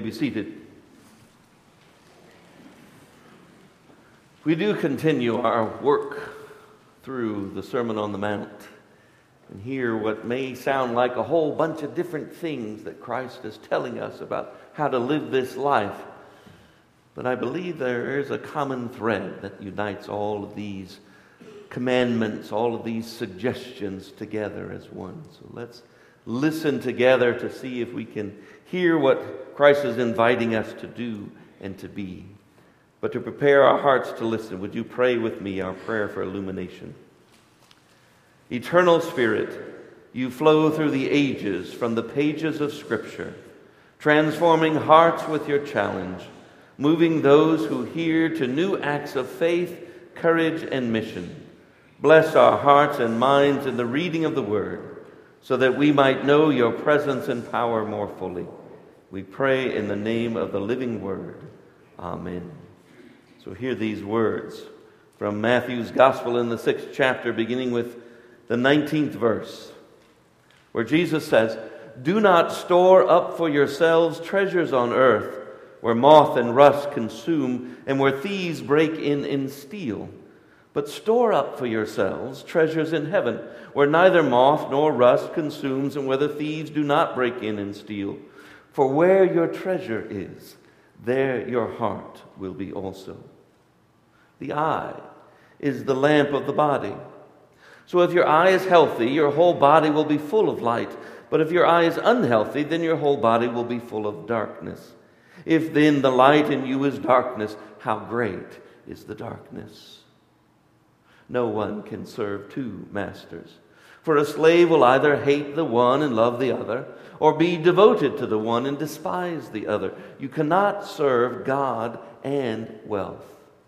be seated. We do continue our work through the Sermon on the Mount and hear what may sound like a whole bunch of different things that Christ is telling us about how to live this life. But I believe there is a common thread that unites all of these commandments, all of these suggestions together as one. So let's listen together to see if we can hear what Christ is inviting us to do and to be. But to prepare our hearts to listen, would you pray with me our prayer for illumination? Eternal Spirit, you flow through the ages from the pages of Scripture, transforming hearts with your challenge, moving those who hear to new acts of faith, courage, and mission. Bless our hearts and minds in the reading of the Word, so that we might know your presence and power more fully. We pray in the name of the living Word. Amen. So hear these words from Matthew's Gospel in the 6th chapter, beginning with the 19th verse, where Jesus says, "Do not store up for yourselves treasures on earth, where moth and rust consume, and where thieves break in and steal. But store up for yourselves treasures in heaven, where neither moth nor rust consumes, and where the thieves do not break in and steal. For where your treasure is, there your heart will be also." The eye is the lamp of the body. So if your eye is healthy, your whole body will be full of light. But if your eye is unhealthy, then your whole body will be full of darkness. If then the light in you is darkness, how great is the darkness? No one can serve two masters. For a slave will either hate the one and love the other, or be devoted to the one and despise the other. You cannot serve God and wealth.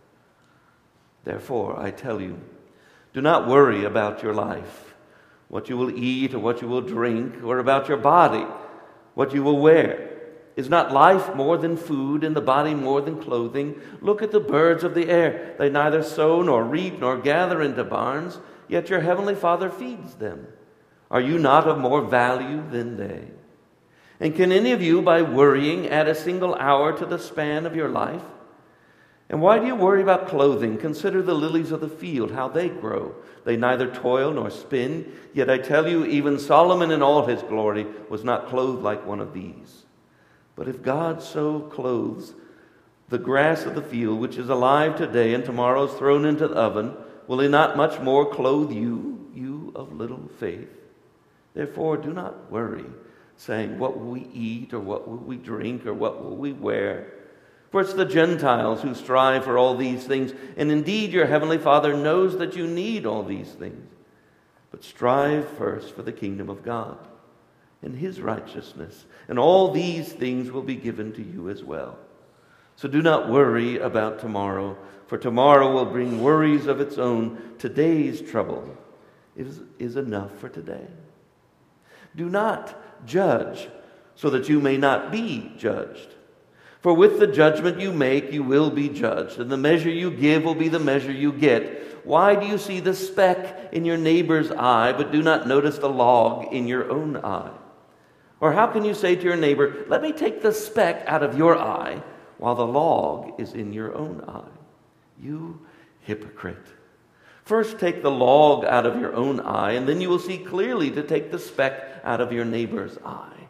Therefore, I tell you, do not worry about your life, what you will eat or what you will drink, or about your body, what you will wear. Is not life more than food, and the body more than clothing? Look at the birds of the air. They neither sow nor reap nor gather into barns, yet your heavenly Father feeds them. Are you not of more value than they? And can any of you, by worrying, add a single hour to the span of your life? And why do you worry about clothing? Consider the lilies of the field, how they grow. They neither toil nor spin. Yet I tell you, even Solomon in all his glory was not clothed like one of these. But if God so clothes the grass of the field, which is alive today and tomorrow is thrown into the oven, will he not much more clothe you, you of little faith? Therefore do not worry, saying, what will we eat, or what will we drink, or what will we wear? For it's the Gentiles who strive for all these things, and indeed your heavenly Father knows that you need all these things. But strive first for the kingdom of God and his righteousness, and all these things will be given to you as well. So do not worry about tomorrow, for tomorrow will bring worries of its own. Today's trouble is enough for today. Do not judge, so that you may not be judged. For with the judgment you make, you will be judged, and the measure you give will be the measure you get. Why do you see the speck in your neighbor's eye, but do not notice the log in your own eye? Or how can you say to your neighbor, let me take the speck out of your eye, while the log is in your own eye? You hypocrite. First take the log out of your own eye, and then you will see clearly to take the speck out of your neighbor's eye.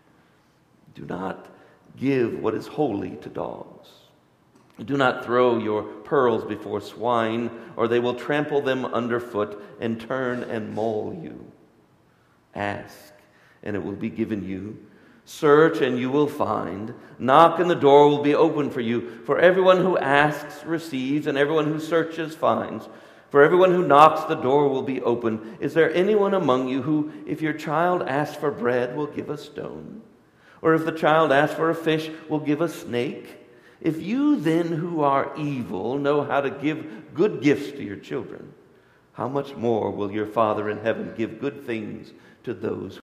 Do not give what is holy to dogs. Do not throw your pearls before swine, or they will trample them underfoot and turn and maul you. Ask, and it will be given you. Search, and you will find. Knock, and the door will be opened for you. For everyone who asks receives, and everyone who searches finds. For everyone who knocks, the door will be open. Is there anyone among you who, if your child asks for bread, will give a stone? Or if the child asks for a fish, will give a snake? If you then, who are evil, know how to give good gifts to your children, how much more will your Father in heaven give good things to those